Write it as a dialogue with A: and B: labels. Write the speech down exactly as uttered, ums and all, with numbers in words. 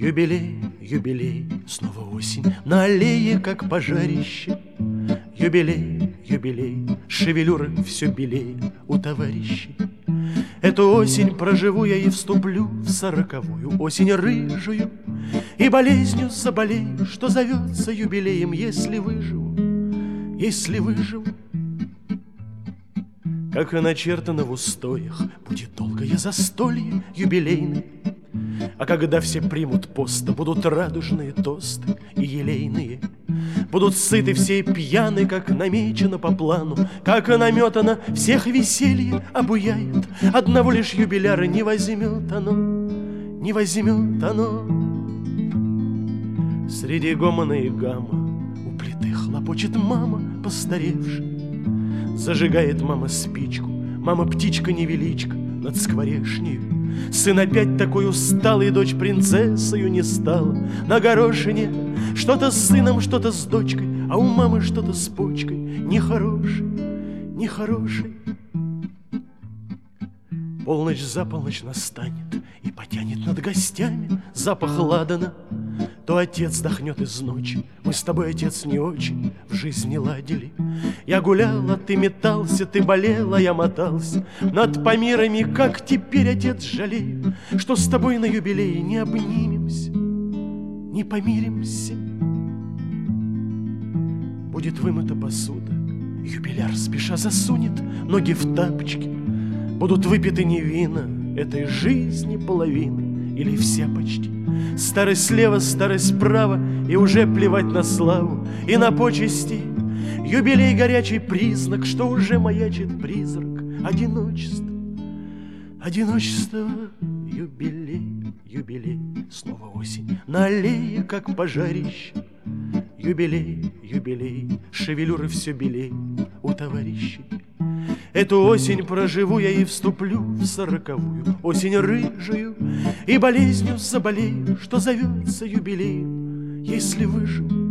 A: Юбилей, юбилей, снова осень, на аллее, как пожарище. Юбилей, юбилей, шевелюры все белее у товарищей. Эту осень проживу я и вступлю в сороковую, осень рыжую, и болезнью заболею, что зовется юбилеем, если выживу, если выживу. Как и начертано в устоях, будет долгое застолье юбилейное. А когда все примут пост, будут радужные тосты и елейные. Будут сыты все и пьяны, как намечено по плану, как и наметано, всех веселье обуяет. Одного лишь юбиляра не возьмет оно, не возьмет оно. Среди гомона и гамма у плиты хлопочет мама, постаревшая. Зажигает мама спичку, мама птичка-невеличка над скворечнею. Сын опять такой усталый, дочь принцессою не стала. На горошине что-то с сыном, что-то с дочкой, а у мамы что-то с почкой, нехорошей, нехорошей. Полночь за полночь настанет и потянет над гостями запах ладана. То отец дохнет из ночи, мы с тобой, отец, не очень в жизни ладили. Я гулял, а ты метался, ты болел, а я мотался над помирами, как теперь, отец, жалею, что с тобой на юбилее не обнимемся, не помиримся. Будет вымыта посуда, юбиляр спеша засунет ноги в тапочки. Будут выпиты не вина этой жизни половины или вся почти. Старость слева, старость справа, и уже плевать на славу и на почести. Юбилей — горячий признак, что уже маячит призрак одиночества. Одиночество, юбилей, юбилей, снова осень на аллее, как пожарище. Юбилей, юбилей, шевелюры все белей у товарищей. Эту осень проживу я и вступлю в сороковую, осень рыжую, и болезнью заболею, что зовется юбилеем, если выживу,